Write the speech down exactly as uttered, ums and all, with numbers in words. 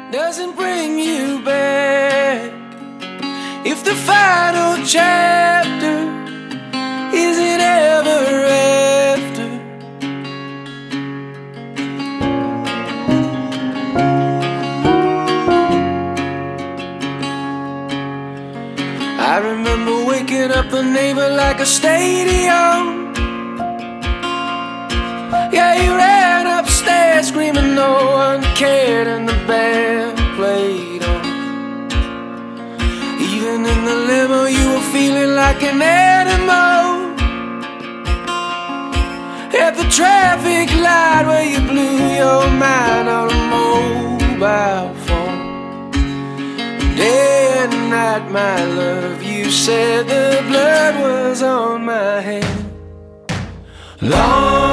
doesn't bring you back, if the final chapter isn't ever after. I remember waking up the neighbor like a stadium. Yeah, he ran upstairs screaming no one cared, and the band played on. Even in the limo you were feeling like an animal. At the traffic light where you blew your mind on a mobile phone. Day and night, my love, you said the blood was on my hand. Long